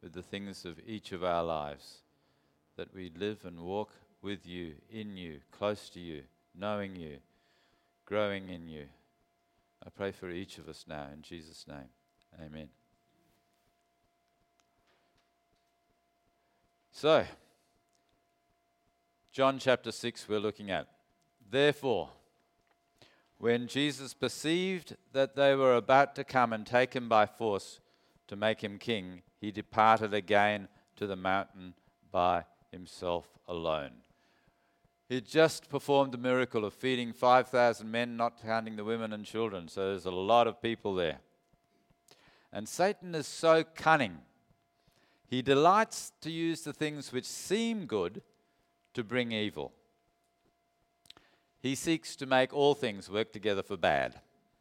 with the things of each of our lives, that we live and walk with you, in you, close to you, knowing you, growing in you. I pray for each of us now, in Jesus' name. Amen. So, John chapter 6 we're looking at. Therefore, when Jesus perceived that they were about to come and take him by force to make him king, he departed again to the mountain by himself alone. He had just performed the miracle of feeding 5,000 men, not counting the women and children, so there's a lot of people there. And Satan is so cunning. He delights to use the things which seem good to bring evil. He seeks to make all things work together for bad.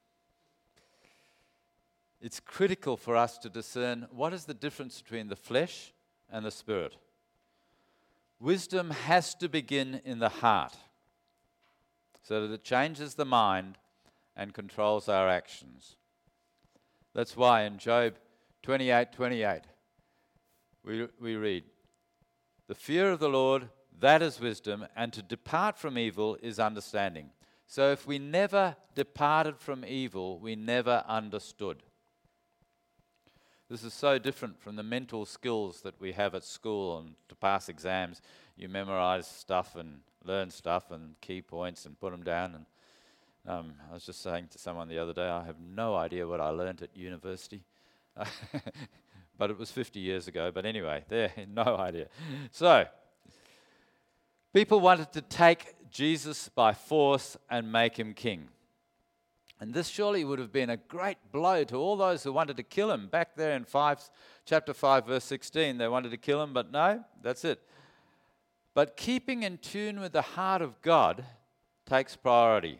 It's critical for us to discern what is the difference between the flesh and the spirit. Wisdom has to begin in the heart so that it changes the mind and controls our actions. That's why in Job 28:28 we read, "The fear of the Lord, that is wisdom, and to depart from evil is understanding." So if we never departed from evil, we never understood. This is so different from the mental skills that we have at school, and to pass exams, you memorize stuff and learn stuff and key points and put them down. And I was just saying to someone the other day, I have no idea what I learned at university. But it was 50 years ago. But anyway, no idea. So, people wanted to take Jesus by force and make him king. And this surely would have been a great blow to all those who wanted to kill him. Back there in chapter 5, verse 16, they wanted to kill him, but no, that's it. But keeping in tune with the heart of God takes priority.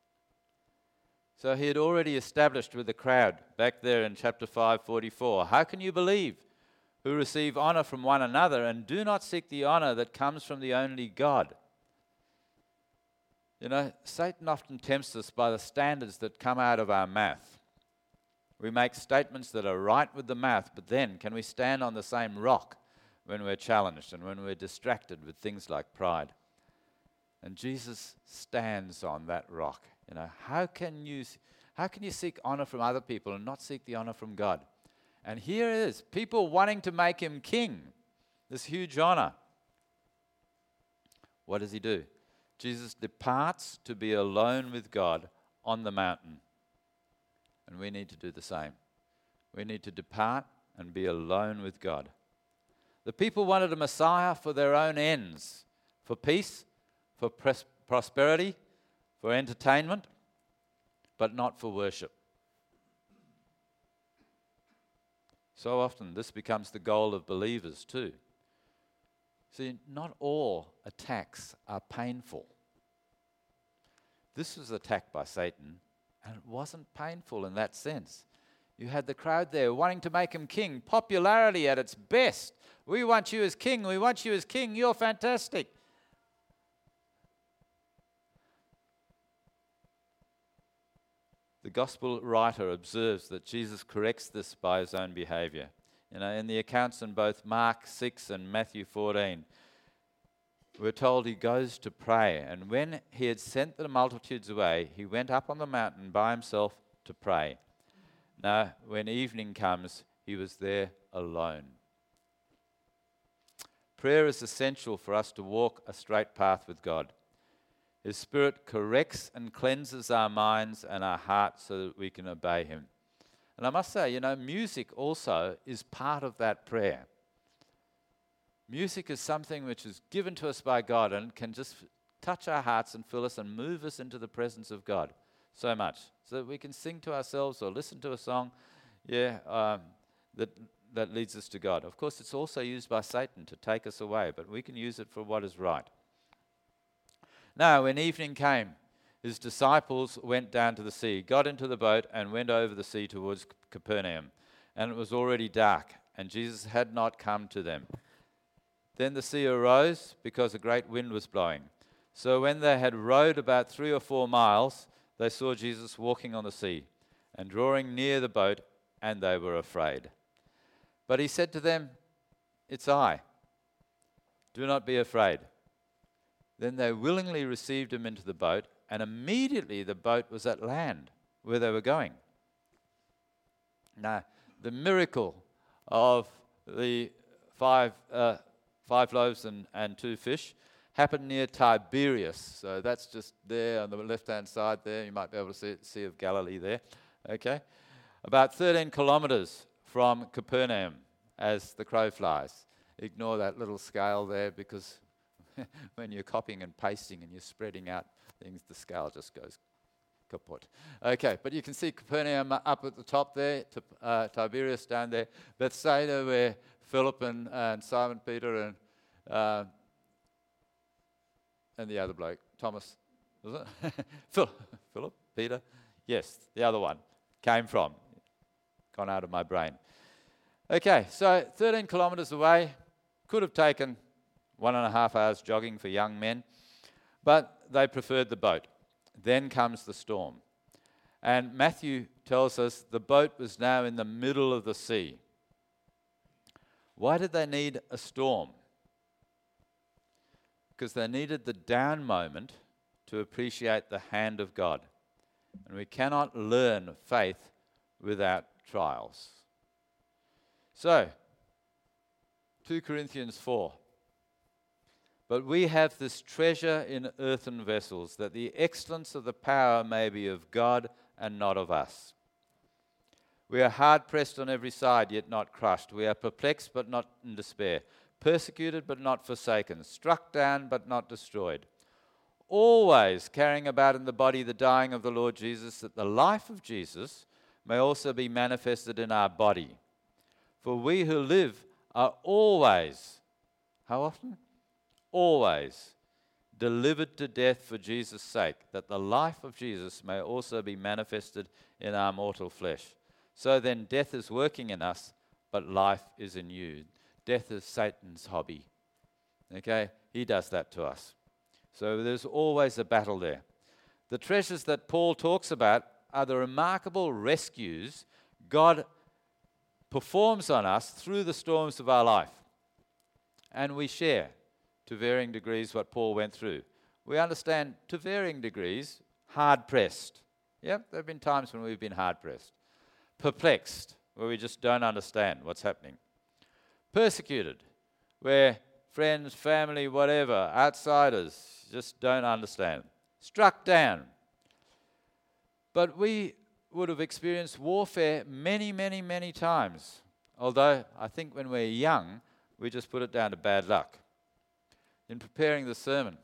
So he had already established with the crowd back there in chapter 5:44, "How can you believe who receive honor from one another and do not seek the honor that comes from the only God?" You know, Satan often tempts us by the standards that come out of our mouth. We make statements that are right with the mouth, but then can we stand on the same rock when we're challenged and when we're distracted with things like pride? And Jesus stands on that rock. You know, how can you seek honor from other people and not seek the honor from God? And here it is, people wanting to make him king, this huge honor. What does he do? Jesus departs to be alone with God on the mountain. And we need to do the same. We need to depart and be alone with God. The people wanted a Messiah for their own ends, for peace, for prosperity, for entertainment, but not for worship. So often this becomes the goal of believers too. See, not all attacks are painful. This was attacked by Satan, and it wasn't painful in that sense. You had the crowd there wanting to make him king, popularity at its best. "We want you as king, we want you as king, you're fantastic." The gospel writer observes that Jesus corrects this by his own behavior. You know, in the accounts in both Mark 6 and Matthew 14, we're told he goes to pray. And when he had sent the multitudes away, he went up on the mountain by himself to pray. Now, when evening comes, he was there alone. Prayer is essential for us to walk a straight path with God. His Spirit corrects and cleanses our minds and our hearts so that we can obey him. And I must say, you know, music also is part of that prayer. Music is something which is given to us by God and can just touch our hearts and fill us and move us into the presence of God so much. So that we can sing to ourselves or listen to a song, that leads us to God. Of course, it's also used by Satan to take us away, but we can use it for what is right. Now, when evening came, his disciples went down to the sea, got into the boat, and went over the sea towards Capernaum. And it was already dark, and Jesus had not come to them. Then the sea arose because a great wind was blowing. So when they had rowed about 3 or 4 miles, they saw Jesus walking on the sea and drawing near the boat, and they were afraid. But he said to them, it's I. Do not be afraid. Then they willingly received him into the boat, and immediately the boat was at land where they were going. Now, the miracle of the five loaves and 2 fish happened near Tiberias. So that's just there on the left-hand side there. You might be able to see it, Sea of Galilee there. Okay? About 13 kilometers from Capernaum as the crow flies. Ignore that little scale there, because when you're copying and pasting and you're spreading out things, the scale just goes kaput. Okay, but you can see Capernaum up at the top there, Tiberias down there, Bethsaida where Philip and Simon Peter and the other bloke, Thomas, was it? Philip, Peter, yes, the other one, came from. Gone out of my brain. Okay, so 13 kilometres away, could have taken 1.5 hours jogging for young men, but they preferred the boat. Then comes the storm. And Matthew tells us the boat was now in the middle of the sea. Why did they need a storm? Because they needed the down moment to appreciate the hand of God. And we cannot learn faith without trials. So, 2 Corinthians 4. But we have this treasure in earthen vessels, that the excellence of the power may be of God and not of us. We are hard pressed on every side, yet not crushed. We are perplexed, but not in despair. Persecuted, but not forsaken. Struck down, but not destroyed. Always carrying about in the body the dying of the Lord Jesus, that the life of Jesus may also be manifested in our body. For we who live are always, how often? Always delivered to death for Jesus' sake, that the life of Jesus may also be manifested in our mortal flesh. So then death is working in us, but life is in you. Death is Satan's hobby. Okay? He does that to us. So there's always a battle there. The treasures that Paul talks about are the remarkable rescues God performs on us through the storms of our life. And we share to varying degrees what Paul went through. We understand to varying degrees, hard-pressed. Yep, there have been times when we've been hard-pressed. Perplexed, where we just don't understand what's happening. Persecuted, where friends, family, whatever, outsiders just don't understand. Struck down. But we would have experienced warfare many, many, many times. Although I think when we're young, we just put it down to bad luck. In preparing the sermon,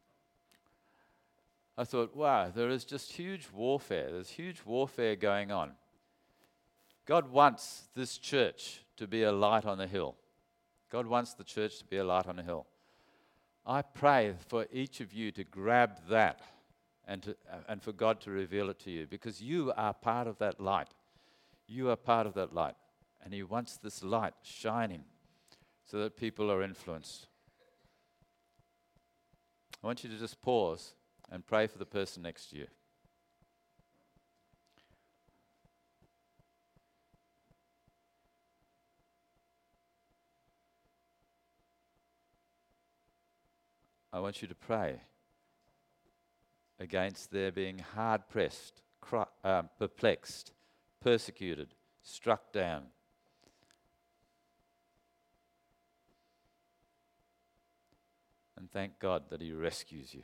I thought, wow, there is just huge warfare. There's huge warfare going on. God wants this church to be a light on the hill. God wants the church to be a light on the hill. I pray for each of you to grab that and for God to reveal it to you, because you are part of that light. You are part of that light. And He wants this light shining so that people are influenced. I want you to just pause and pray for the person next to you. I want you to pray against their being hard-pressed, perplexed, persecuted, struck down. And thank God that He rescues you.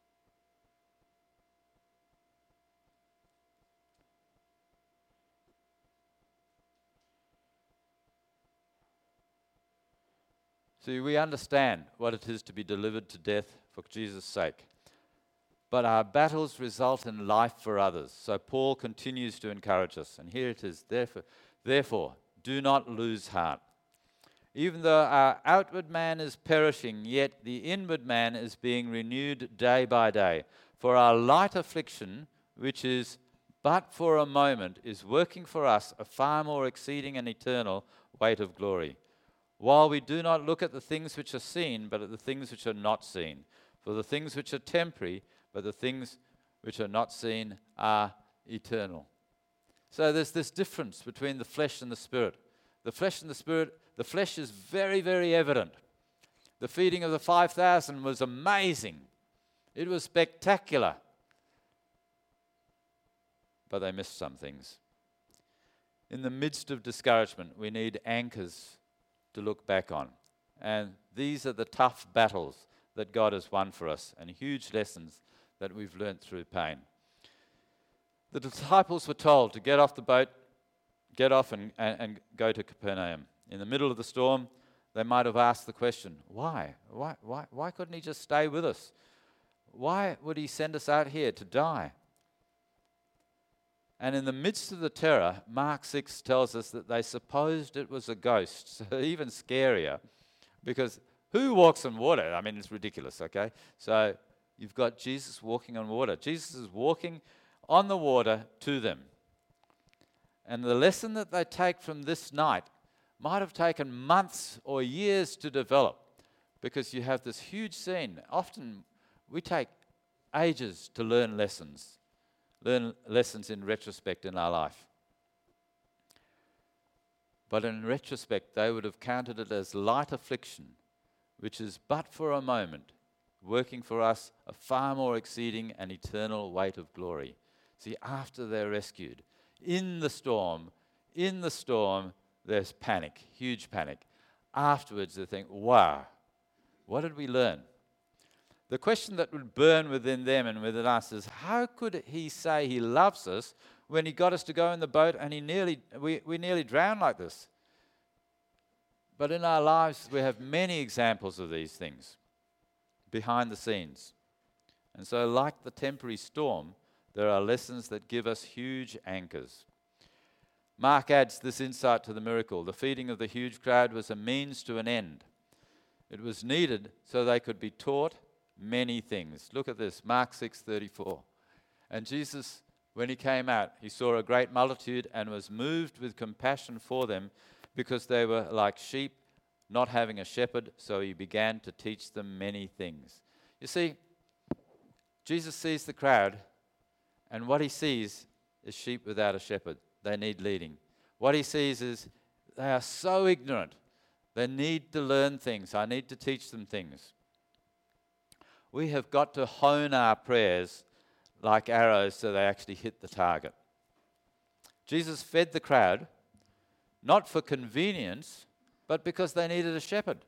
See, we understand what it is to be delivered to death for Jesus' sake. But our battles result in life for others. So Paul continues to encourage us. And here it is. Therefore, do not lose heart. Even though our outward man is perishing, yet the inward man is being renewed day by day. For our light affliction, which is but for a moment, is working for us a far more exceeding and eternal weight of glory. While we do not look at the things which are seen, but at the things which are not seen. For the things which are temporary, but the things which are not seen are eternal. So there's this difference between the flesh and the spirit. The flesh and the spirit, The flesh is very, very evident. The feeding of the 5,000 was amazing. It was spectacular. But they missed some things. In the midst of discouragement, we need anchors to look back on. And these are the tough battles that God has won for us, and huge lessons that we've learnt through pain. The disciples were told to get off the boat, get off and go to Capernaum. In the middle of the storm, they might have asked the question, why? Why couldn't he just stay with us? Why would he send us out here to die? And in the midst of the terror, Mark 6 tells us that they supposed it was a ghost, so even scarier, because who walks on water? I mean, it's ridiculous, okay? So you've got Jesus walking on water. Jesus is walking on the water to them. And the lesson that they take from this night might have taken months or years to develop, because you have this huge scene. Often we take ages to learn lessons in retrospect in our life. But in retrospect, they would have counted it as light affliction, which is but for a moment, working for us a far more exceeding and eternal weight of glory. See, after they're rescued, in the storm, there's panic, huge panic. Afterwards, they think, wow, what did we learn? The question that would burn within them and within us is, how could he say he loves us when he got us to go in the boat and we nearly drowned like this? But in our lives, we have many examples of these things behind the scenes. And so, like the temporary storm, there are lessons that give us huge anchors. Mark adds this insight to the miracle. The feeding of the huge crowd was a means to an end. It was needed so they could be taught many things. Look at this, Mark 6:34. And Jesus, when he came out, he saw a great multitude and was moved with compassion for them, because they were like sheep not having a shepherd, so he began to teach them many things. You see, Jesus sees the crowd, and what he sees is sheep without a shepherd. They need leading. What he sees is they are so ignorant. They need to learn things. I need to teach them things. We have got to hone our prayers like arrows so they actually hit the target. Jesus fed the crowd, not for convenience, but because they needed a shepherd.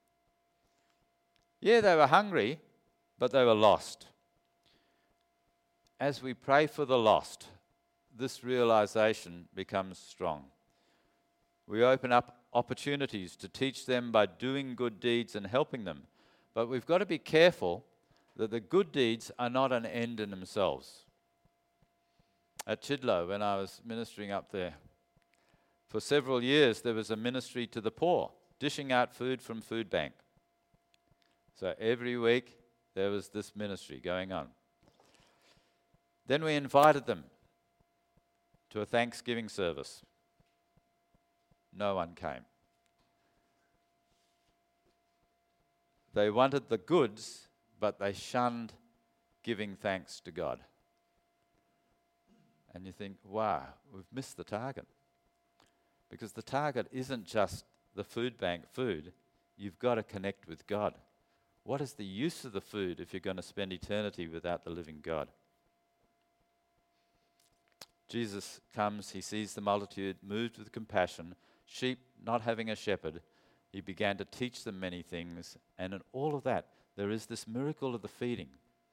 Yeah, they were hungry, but they were lost. As we pray for the lost, this realization becomes strong. We open up opportunities to teach them by doing good deeds and helping them. But we've got to be careful that the good deeds are not an end in themselves. At Chidlow, when I was ministering up there, for several years there was a ministry to the poor, dishing out food from food bank. So every week there was this ministry going on. Then we invited them to a Thanksgiving service. No one came. They wanted the goods, but they shunned giving thanks to God. And you think, wow, we've missed the target. Because the target isn't just the food bank food. You've got to connect with God. What is the use of the food if you're going to spend eternity without the living God? Jesus comes, he sees the multitude, moved with compassion, sheep not having a shepherd. He began to teach them many things, and in all of that, there is this miracle of the feeding.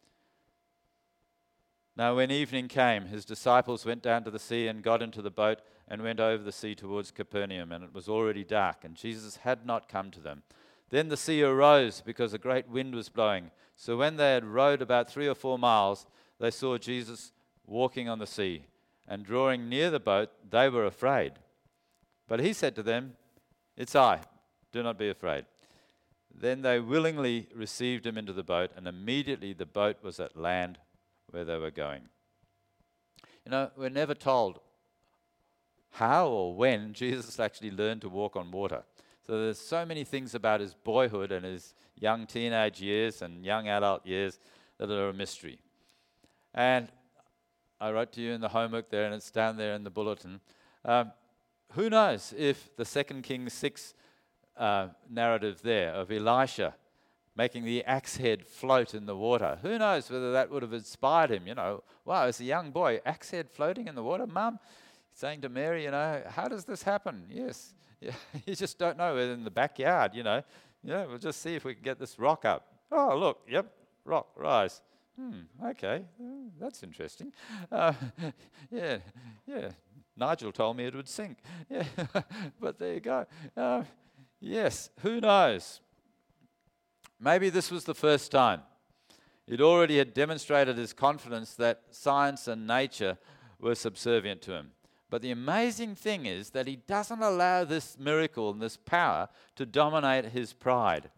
Now, when evening came, his disciples went down to the sea and got into the boat and went over the sea towards Capernaum, and it was already dark, and Jesus had not come to them. Then the sea arose because a great wind was blowing. So when they had rowed about 3 or 4 miles, they saw Jesus walking on the sea, and drawing near the boat, they were afraid. But he said to them, "It's I, do not be afraid." Then they willingly received him into the boat, and immediately the boat was at land where they were going. You know, we're never told how or when Jesus actually learned to walk on water. So there's so many things about his boyhood and his young teenage years and young adult years that are a mystery. And I wrote to you in the homework there, and it's down there in the bulletin. Who knows if the 2 Kings 6 narrative there of Elisha making the axe head float in the water. Who knows whether that would have inspired him, Wow, as a young boy, axe head floating in the water, Mum, saying to Mary, how does this happen? Yes. Yeah, you just don't know. In the backyard, we'll just see if we can get this rock up. Oh, look, yep, rock, rise. Okay, that's interesting. Yeah. Nigel told me it would sink. Yeah, but there you go. Yes, who knows? Maybe this was the first time. It already had demonstrated his confidence that science and nature were subservient to him. But the amazing thing is that he doesn't allow this miracle and this power to dominate his pride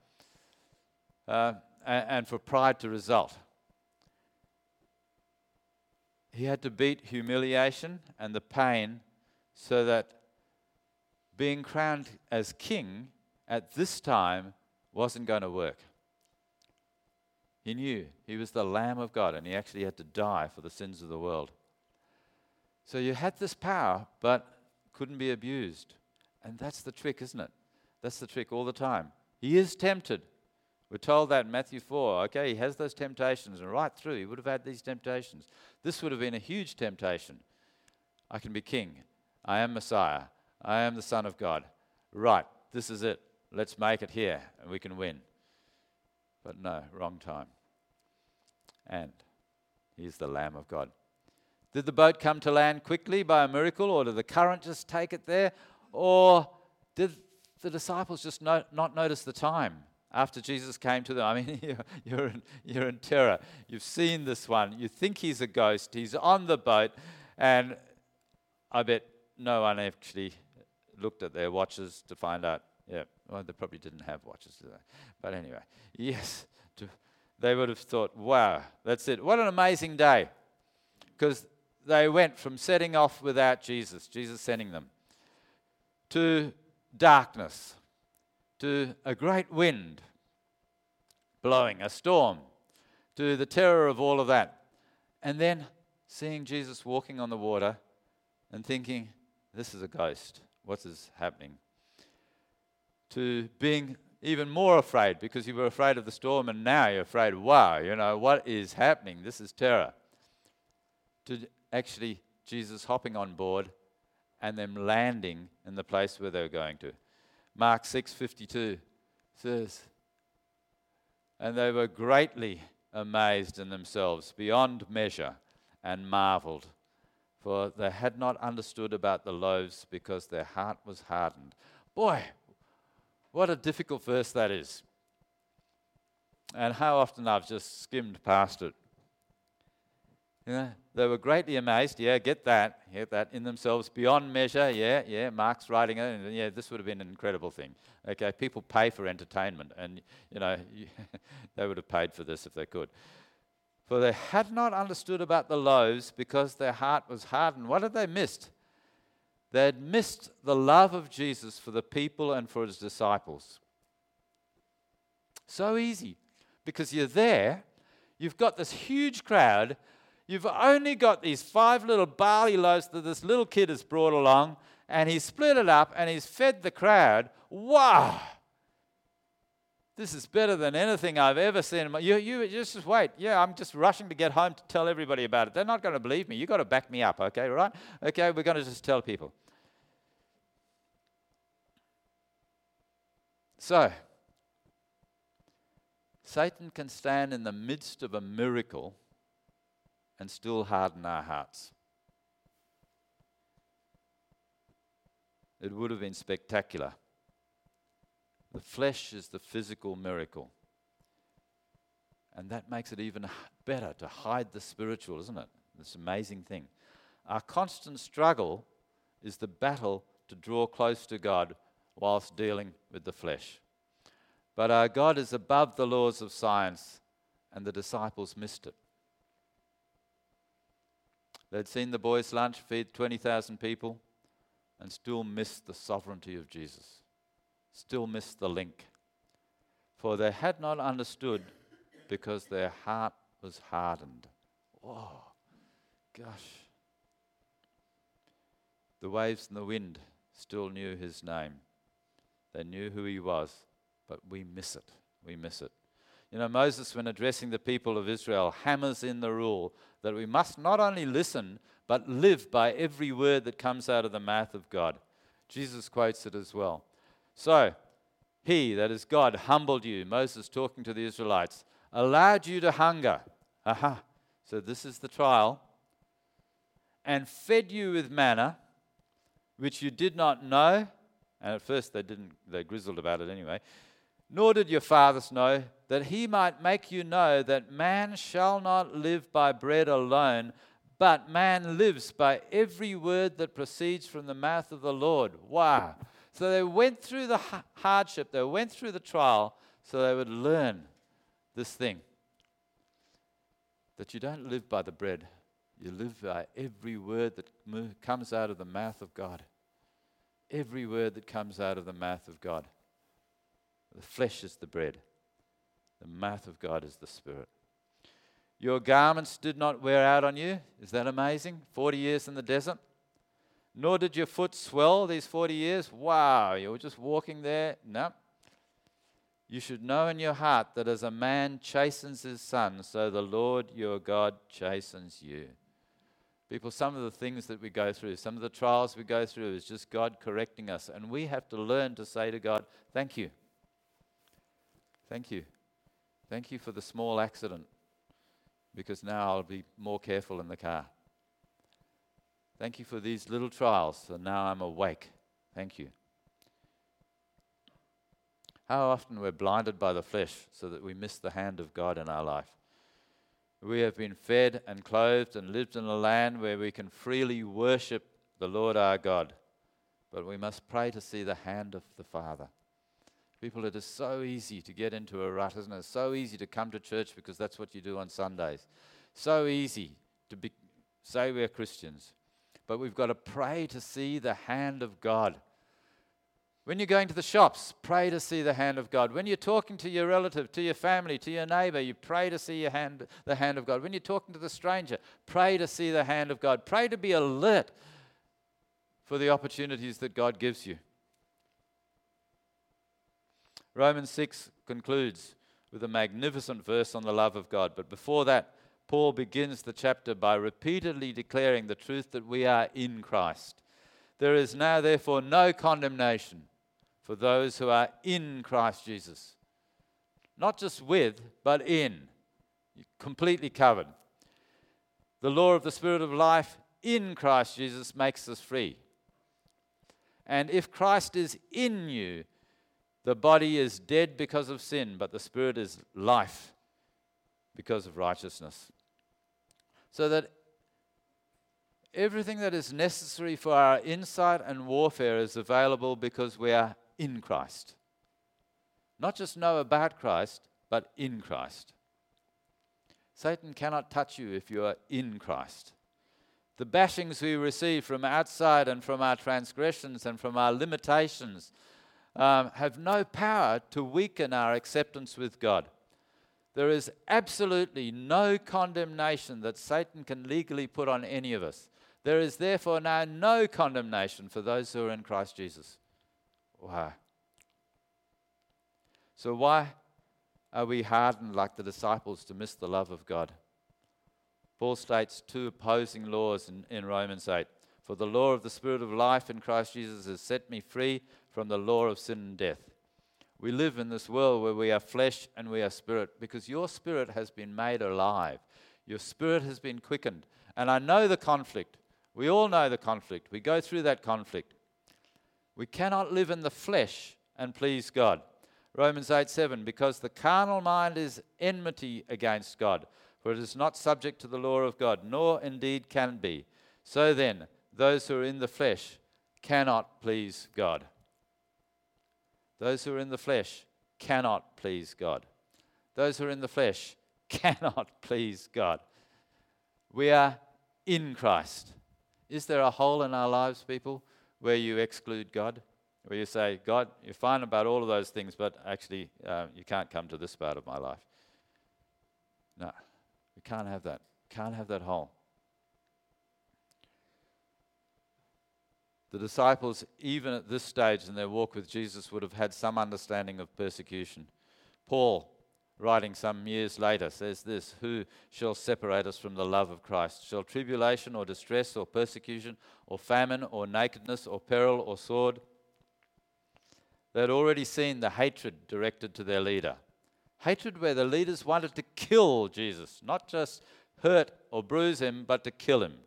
and for pride to result. He had to beat humiliation and the pain so that being crowned as king at this time wasn't going to work. He knew he was the Lamb of God and he actually had to die for the sins of the world. So you had this power, but couldn't be abused. And that's the trick, isn't it? That's the trick all the time. He is tempted. We're told that in Matthew 4. Okay, he has those temptations, and right through he would have had these temptations. This would have been a huge temptation. I can be king. I am Messiah. I am the Son of God. Right, this is it. Let's make it here, and we can win. But no, wrong time. And he's the Lamb of God. Did the boat come to land quickly by a miracle, or did the current just take it there? Or did the disciples just not notice the time after Jesus came to them? I mean, you're in terror. You've seen this one. You think he's a ghost. He's on the boat. And I bet no one actually looked at their watches to find out. Yeah, well, they probably didn't have watches, did they? But anyway, yes, they would have thought, wow, that's it. What an amazing day. Because they went from setting off without Jesus sending them, to darkness, to a great wind blowing, a storm, to the terror of all of that. And then seeing Jesus walking on the water and thinking, this is a ghost. What is happening? To being even more afraid because you were afraid of the storm and now you're afraid, wow, what is happening? This is terror. To actually Jesus hopping on board and them landing in the place where they were going to. Mark 6:52 says, and they were greatly amazed in themselves beyond measure and marveled, for they had not understood about the loaves because their heart was hardened. Boy, what a difficult verse that is. And how often I've just skimmed past it. They were greatly amazed, get that, in themselves, beyond measure, Mark's writing it, and this would have been an incredible thing. Okay, people pay for entertainment, and, they would have paid for this if they could. For they had not understood about the loaves because their heart was hardened. What had they missed? They had missed the love of Jesus for the people and for his disciples. So easy, because you're there, you've got this huge crowd, you've only got these 5 little barley loaves that this little kid has brought along, and he's split it up and he's fed the crowd. Wow! This is better than anything I've ever seen. You just wait. Yeah, I'm just rushing to get home to tell everybody about it. They're not going to believe me. You've got to back me up, okay, right? Okay, we're going to just tell people. So, Satan can stand in the midst of a miracle and still harden our hearts. It would have been spectacular. The flesh is the physical miracle. And that makes it even better to hide the spiritual, isn't it? This amazing thing. Our constant struggle is the battle to draw close to God whilst dealing with the flesh. But our God is above the laws of science, and the disciples missed it. They'd seen the boys' lunch feed 20,000 people and still missed the sovereignty of Jesus. Still missed the link. For they had not understood because their heart was hardened. Oh, gosh. The waves and the wind still knew his name. They knew who he was, but we miss it. We miss it. You know, Moses, when addressing the people of Israel, hammers in the rule that we must not only listen, but live by every word that comes out of the mouth of God. Jesus quotes it as well. So, he, that is God, humbled you, Moses talking to the Israelites, allowed you to hunger. Aha. So this is the trial. And fed you with manna, which you did not know. And at first they grizzled about it anyway. Nor did your fathers know, that he might make you know that man shall not live by bread alone, but man lives by every word that proceeds from the mouth of the Lord. Wow. So they went through the hardship, they went through the trial, so they would learn this thing. That you don't live by the bread, you live by every word that comes out of the mouth of God. Every word that comes out of the mouth of God. The flesh is the bread. The mouth of God is the Spirit. Your garments did not wear out on you. Is that amazing? 40 years in the desert. Nor did your foot swell these 40 years. Wow, you were just walking there. No. You should know in your heart that as a man chastens his son, so the Lord your God chastens you. People, some of the things that we go through, some of the trials we go through is just God correcting us. And we have to learn to say to God, thank you. Thank you. Thank you for the small accident, because now I'll be more careful in the car. Thank you for these little trials, so now I'm awake. Thank you. How often we're blinded by the flesh so that we miss the hand of God in our life. We have been fed and clothed and lived in a land where we can freely worship the Lord our God, but we must pray to see the hand of the Father. People, it is so easy to get into a rut, isn't it? It's so easy to come to church because that's what you do on Sundays. So easy to say we're Christians. But we've got to pray to see the hand of God. When you're going to the shops, pray to see the hand of God. When you're talking to your relative, to your family, to your neighbor, you pray to see the hand of God. When you're talking to the stranger, pray to see the hand of God. Pray to be alert for the opportunities that God gives you. Romans 6 concludes with a magnificent verse on the love of God. But before that, Paul begins the chapter by repeatedly declaring the truth that we are in Christ. There is now, therefore, no condemnation for those who are in Christ Jesus. Not just with, but in. You're completely covered. The law of the Spirit of life in Christ Jesus makes us free. And if Christ is in you, the body is dead because of sin, but the Spirit is life because of righteousness. So that everything that is necessary for our insight and warfare is available because we are in Christ. Not just know about Christ, but in Christ. Satan cannot touch you if you are in Christ. The bashings we receive from outside and from our transgressions and from our limitations have no power to weaken our acceptance with God. There is absolutely no condemnation that Satan can legally put on any of us. There is therefore now no condemnation for those who are in Christ Jesus. Wow. So why are we hardened like the disciples to miss the love of God? Paul states two opposing laws in Romans 8. For the law of the Spirit of life in Christ Jesus has set me free from the law of sin and death. We live in this world where we are flesh and we are spirit because your spirit has been made alive. Your spirit has been quickened. And I know the conflict. We all know the conflict. We go through that conflict. We cannot live in the flesh and please God. Romans 8:7, because the carnal mind is enmity against God, for it is not subject to the law of God, nor indeed can be. So then, those who are in the flesh cannot please God. Those who are in the flesh cannot please God. Those who are in the flesh cannot please God. We are in Christ. Is there a hole in our lives, people, where you exclude God? Where you say, God, you're fine about all of those things, but actually you can't come to this part of my life. No, we can't have that. Can't have that hole. The disciples, even at this stage in their walk with Jesus, would have had some understanding of persecution. Paul, writing some years later, says this: "Who shall separate us from the love of Christ? Shall tribulation or distress or persecution or famine or nakedness or peril or sword?" They had already seen the hatred directed to their leader. Hatred where the leaders wanted to kill Jesus, not just hurt or bruise him, but to kill him.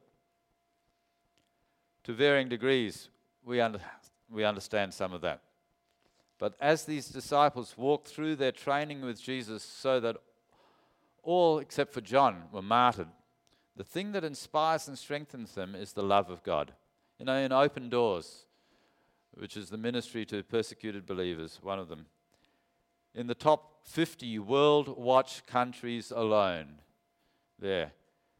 To varying degrees, we understand some of that. But as these disciples walked through their training with Jesus so that all except for John were martyred, the thing that inspires and strengthens them is the love of God. In Open Doors, which is the ministry to persecuted believers, one of them, in the top 50 World Watch countries alone, there,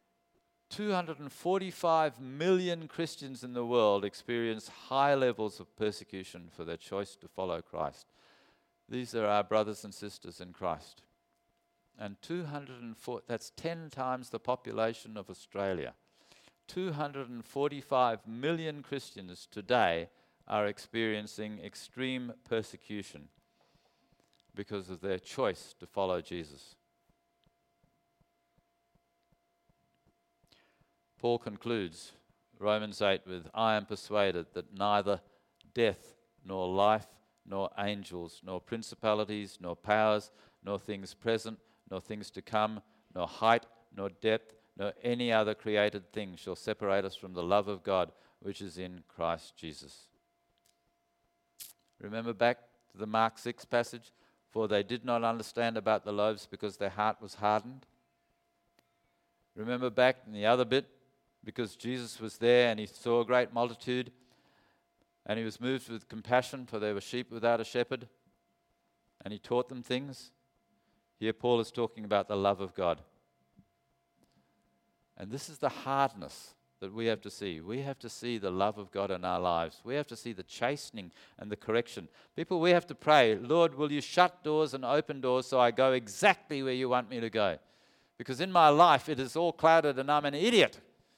245 million Christians in the world experience high levels of persecution for their choice to follow Christ. These are our brothers and sisters in Christ. And 204, that's 10 times the population of Australia. 245 million Christians today are experiencing extreme persecution because of their choice to follow Jesus. Paul concludes Romans 8 with, "I am persuaded that neither death, nor life, nor angels, nor principalities, nor powers, nor things present, nor things to come, nor height, nor depth, nor any other created thing shall separate us from the love of God, which is in Christ Jesus." Remember back to the Mark 6 passage? "For they did not understand about the loaves because their heart was hardened." Remember back in the other bit? Because Jesus was there and he saw a great multitude and he was moved with compassion, for they were sheep without a shepherd, and he taught them things. Here Paul is talking about the love of God. And this is the hardness that we have to see. We have to see the love of God in our lives. We have to see the chastening and the correction. People, we have to pray, "Lord, will you shut doors and open doors so I go exactly where you want me to go? Because in my life it is all clouded and I'm an idiot.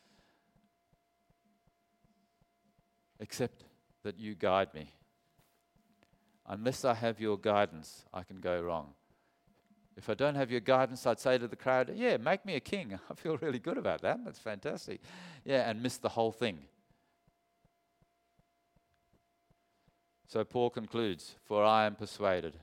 Except that you guide me. Unless I have your guidance, I can go wrong." If I don't have your guidance, I'd say to the crowd, "Yeah, make me a king." I feel really good about that. That's fantastic. Yeah, and miss the whole thing. So Paul concludes, "For I am persuaded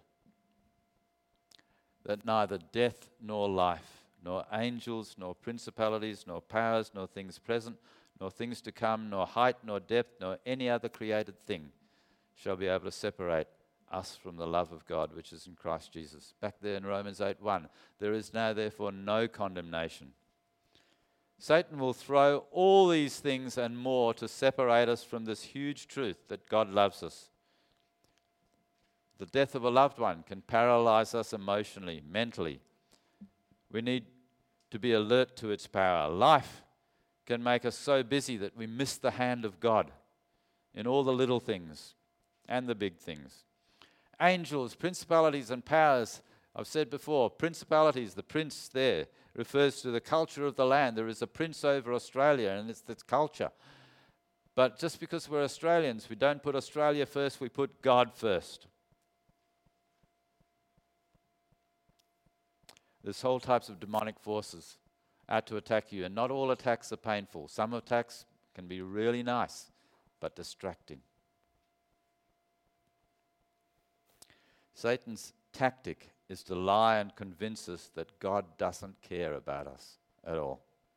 that neither death nor life, nor angels, nor principalities, nor powers, nor things present, nor things to come, nor height, nor depth, nor any other created thing shall be able to separate us from the love of God, which is in Christ Jesus." Back there in Romans 8:1, "There is now therefore no condemnation." Satan will throw all these things and more to separate us from this huge truth that God loves us. The death of a loved one can paralyze us emotionally, mentally. We need to be alert to its power. Life can make us so busy that we miss the hand of God in all the little things and the big things. Angels, principalities and powers, I've said before, principalities, the prince there refers to the culture of the land. There is a prince over Australia and it's the culture. But just because we're Australians, we don't put Australia first, we put God first. There's whole types of demonic forces out to attack you, and not all attacks are painful. Some attacks can be really nice, but distracting. Satan's tactic is to lie and convince us that God doesn't care about us at all.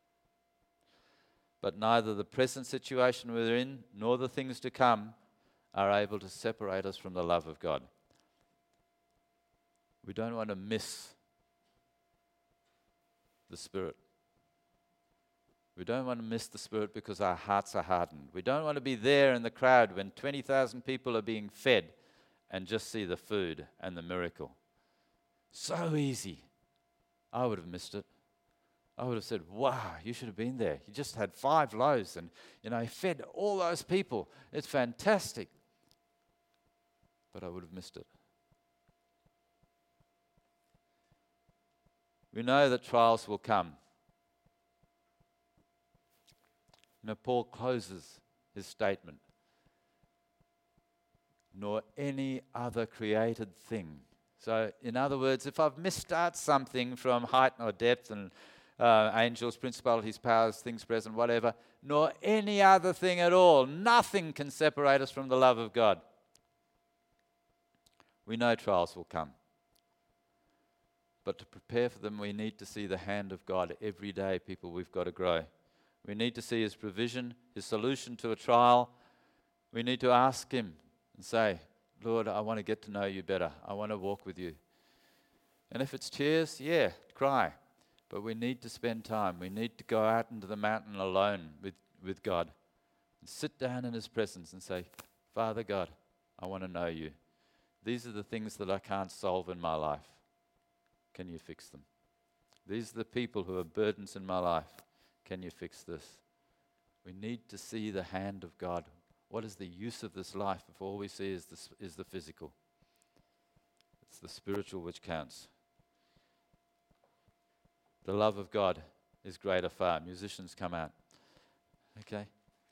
But neither the present situation we're in nor the things to come are able to separate us from the love of God. We don't want to miss the Spirit. We don't want to miss the Spirit because our hearts are hardened. We don't want to be there in the crowd when 20,000 people are being fed and just see the food and the miracle. So easy. I would have missed it. I would have said, "Wow, you should have been there. You just had 5 loaves and, he fed all those people. It's fantastic." But I would have missed it. We know that trials will come. Paul closes his statement nor any other created thing. So, in other words, if I've missed out something from height or depth and angels, principalities, powers, things present, whatever, nor any other thing at all, nothing can separate us from the love of God. We know trials will come. But to prepare for them, we need to see the hand of God every day, people. We've got to grow. We need to see His provision, His solution to a trial. We need to ask Him and say, Lord, I want to get to know You better. I want to walk with You. And if it's tears, yeah, cry. But we need to spend time. We need to go out into the mountain alone with God and sit down in His presence and say, Father God, I want to know You. These are the things that I can't solve in my life. Can You fix them? These are the people who are burdens in my life. Can You fix this? We need to see the hand of God. What is the use of this life if all we see is the physical? It's the spiritual which counts. The love of God is greater far. Musicians, come out. Okay?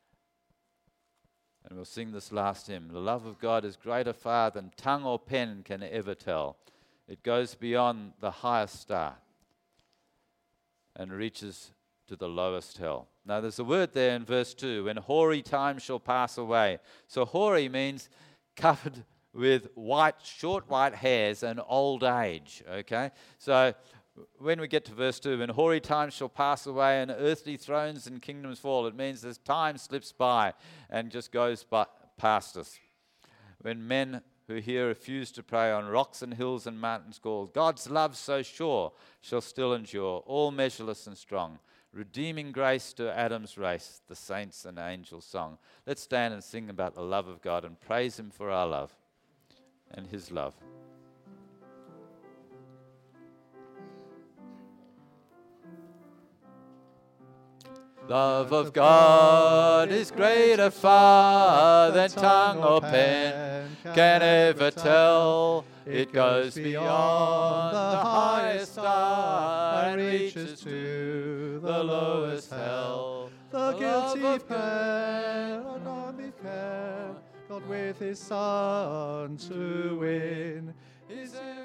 And we'll sing this last hymn. The love of God is greater far than tongue or pen can ever tell. It goes beyond the highest star and reaches to the lowest hell. Now there's a word there in verse 2, when hoary time shall pass away. So hoary means covered with short white hairs and old age, okay? So when we get to verse 2, when hoary time shall pass away and earthly thrones and kingdoms fall, it means as time slips by and just goes past us. When men who here refuse to pray on rocks and hills and mountains called, God's love so sure shall still endure, all measureless and strong, redeeming grace to Adam's race, the saints and angels' song. Let's stand and sing about the love of God and praise Him for our love and His love. Love of God is greater far than tongue or pen can ever tell. It goes beyond the highest star and reaches to the lowest hell. The guilty pair, unarmed care, God with His Son to win. His